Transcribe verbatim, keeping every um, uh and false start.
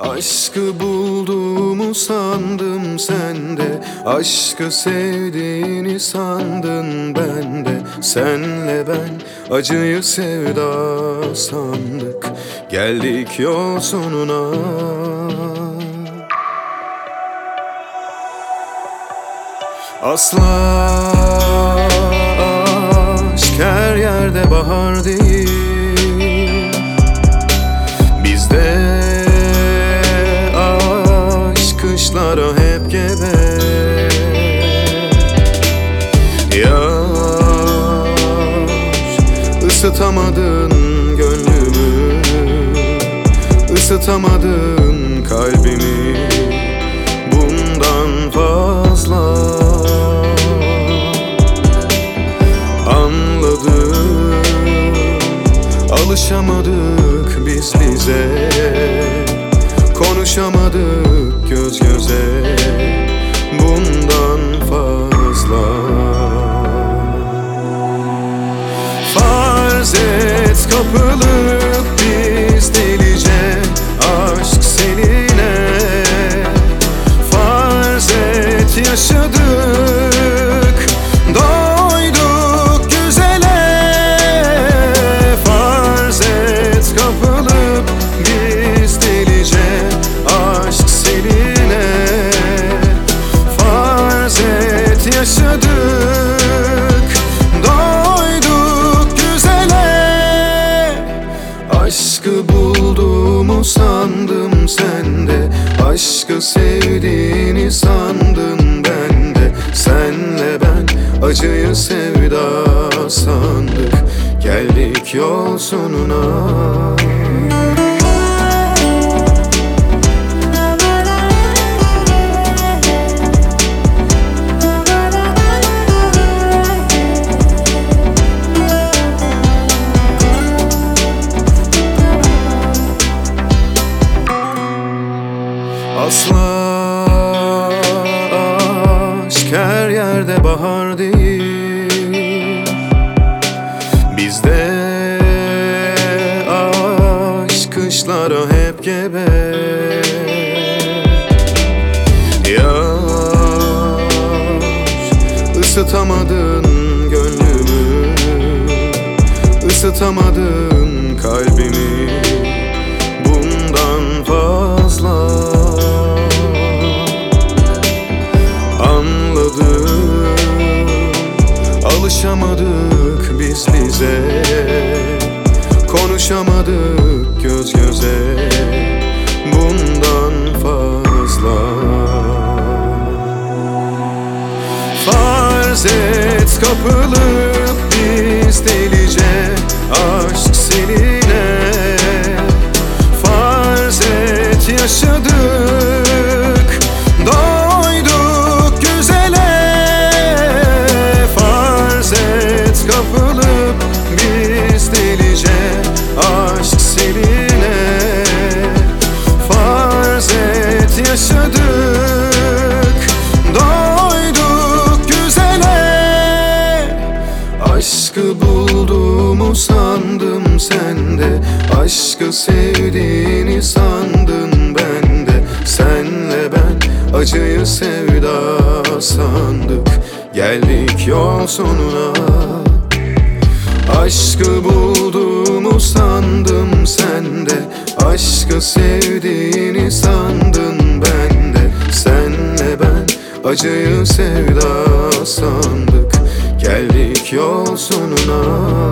Aşkı bulduğumu sandım sende, aşkı sevdiğini sandın bende. Senle ben acıyı sevda sandık, geldik yol sonuna. Asla aşk her yerde bahar değil. Bizde aşk kışlara hep gebe. Yar, ısıtamadın gönlümü, ısıtamadın kalbimi. Bundan fazla anladım, alışamadık biz bize, konuşamadık göz göze. Bundan fazla farz et, kapılıp biz delice aşk seninle. Farz et, yaşadık, doyduk güzele. Farz et, kapılıp biz delice aşk seninle. Farz et, yaşadık, doyduk güzele. Aşkı bulduğumu sandım sende, aşkı sevdiğini sandın bende. Senle ben acıyı sevda sandık, geldik yol sonuna. Asla aşk her yerde bahar değil. Bizde aşk kışlara hep gebe. Yar, ısıtamadın gönlümü, ısıtamadın kalbimi. Bundan fazla anladım, alışamadık biz bize, konuşamadık göz göze. Bundan fazla farz et, kapılıp biz delice aşk seninle. Farz et, yaşadık, doyduk güzele. Farz et, kapılıp biz delice aşk seninle. Farz et, yaşadık, doyduk güzele. Aşkı bulduğumu sandım sende, aşkı sevdiğini sandın bende. Senle ben acıyı sevda sandık, geldik yol sonuna. Aşkı bulduğumu sandım sende, aşkı sevdiğini sandın bende. Senle ben acıyı sevda sandık, geldik yol sonuna.